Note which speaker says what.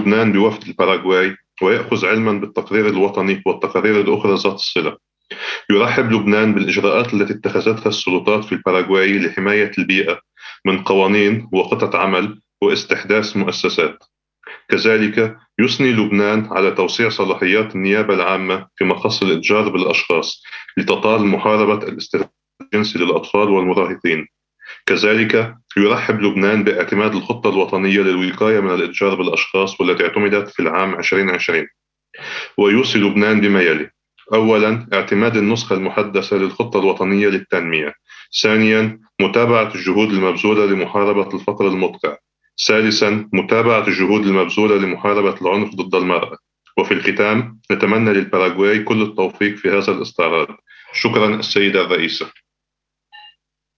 Speaker 1: لبنان بوفد الباراغواي ويأخذ علما بالتقرير الوطني والتقارير الأخرى ذات الصلة. يرحب لبنان بالإجراءات التي اتخذتها السلطات في الباراغواي لحماية البيئة من قوانين وخطط عمل واستحداث مؤسسات. كذلك يثني لبنان على توسيع صلاحيات النيابة العامة في مقص الإتجار بالأشخاص لتطال محاربة الاستغلال الجنسي للأطفال والمراهقين. كذلك يرحب لبنان باعتماد الخطة الوطنية للوقاية من الإتجار بالأشخاص والتي اعتمدت في العام 2020. ويوصي لبنان بما يلي: أولا، اعتماد النسخة المحدثة للخطة الوطنية للتنمية. ثانيا، متابعة الجهود المبذولة لمحاربة الفقر المدقع. ثالثا، متابعة الجهود المبذولة لمحاربة العنف ضد المرأة. وفي الختام، نتمنى للباراغواي كل التوفيق في هذا الاستعراض. شكرا السيدة الرئيسة.